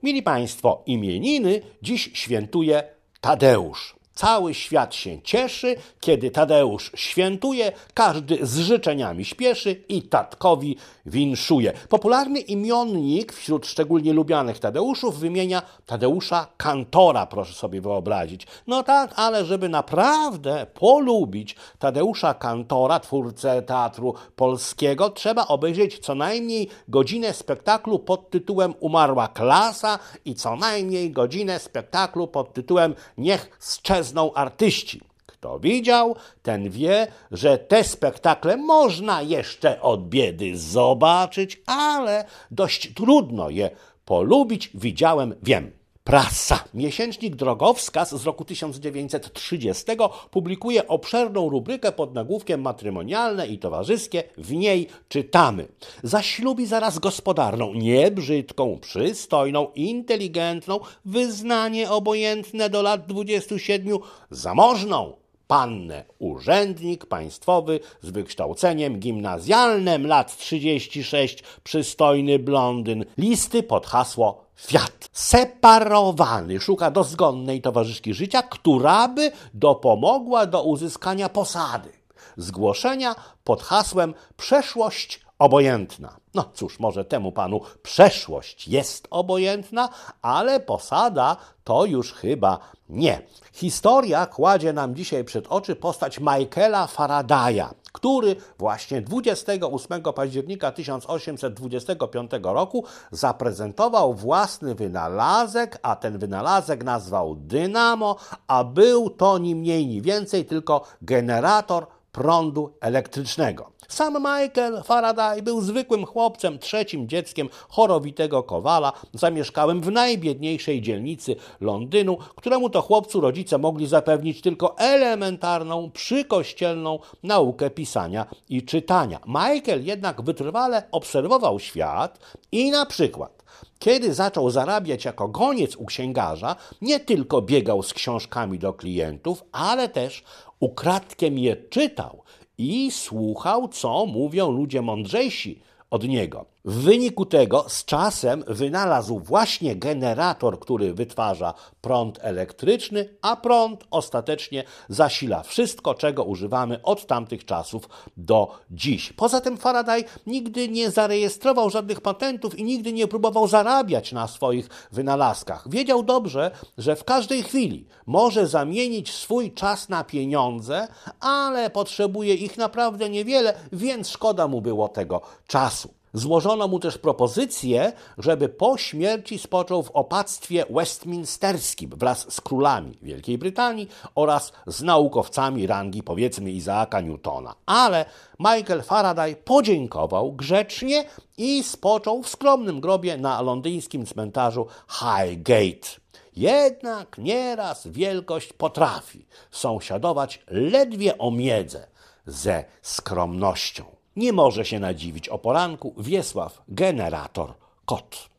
Mili Państwo, imieniny dziś świętuje Tadeusz. Cały świat się cieszy, kiedy Tadeusz świętuje, każdy z życzeniami śpieszy i tatkowi winszuje. Popularny imionnik wśród szczególnie lubianych Tadeuszów wymienia Tadeusza Kantora, proszę sobie wyobrazić. No tak, ale żeby naprawdę polubić Tadeusza Kantora, twórcę teatru polskiego, trzeba obejrzeć co najmniej godzinę spektaklu pod tytułem Umarła klasa i co najmniej godzinę spektaklu pod tytułem Niech sczezną artyści. Kto widział, ten wie, że te spektakle można jeszcze od biedy zobaczyć, ale dość trudno je polubić. Widziałem, wiem. Prasa. Miesięcznik Drogowskaz z roku 1930 publikuje obszerną rubrykę pod nagłówkiem Matrymonialne i towarzyskie. W niej czytamy: zaślubi zaraz gospodarną, nie brzydką, przystojną, inteligentną, wyznanie obojętne do lat 27, zamożną pannę, urzędnik państwowy z wykształceniem gimnazjalnym, lat 36, przystojny blondyn, listy pod hasło Fiat. Separowany szuka dozgonnej towarzyszki życia, która by dopomogła do uzyskania posady. Zgłoszenia pod hasłem przeszłość obojętna. No cóż, może temu panu przeszłość jest obojętna, ale posada to już chyba nie. Historia kładzie nam dzisiaj przed oczy postać Michaela Faradaya, który właśnie 28 października 1825 roku zaprezentował własny wynalazek, a ten wynalazek nazwał dynamo, a był to ni mniej ni więcej tylko generator prądu elektrycznego. Sam Michael Faraday był zwykłym chłopcem, trzecim dzieckiem chorowitego kowala, zamieszkałym w najbiedniejszej dzielnicy Londynu, któremu to chłopcu rodzice mogli zapewnić tylko elementarną, przykościelną naukę pisania i czytania. Michael jednak wytrwale obserwował świat i na przykład kiedy zaczął zarabiać jako goniec u księgarza, nie tylko biegał z książkami do klientów, ale też ukradkiem je czytał i słuchał, co mówią ludzie mądrzejsi od niego. W wyniku tego z czasem wynalazł właśnie generator, który wytwarza prąd elektryczny, a prąd ostatecznie zasila wszystko, czego używamy od tamtych czasów do dziś. Poza tym Faraday nigdy nie zarejestrował żadnych patentów i nigdy nie próbował zarabiać na swoich wynalazkach. Wiedział dobrze, że w każdej chwili może zamienić swój czas na pieniądze, ale potrzebuje ich naprawdę niewiele, więc szkoda mu było tego czasu. Złożono mu też propozycję, żeby po śmierci spoczął w opactwie westminsterskim wraz z królami Wielkiej Brytanii oraz z naukowcami rangi, powiedzmy, Isaaka Newtona. Ale Michael Faraday podziękował grzecznie i spoczął w skromnym grobie na londyńskim cmentarzu Highgate. Jednak nieraz wielkość potrafi sąsiadować ledwie o miedzę ze skromnością. Nie może się nadziwić o poranku Wiesław Generator Kot.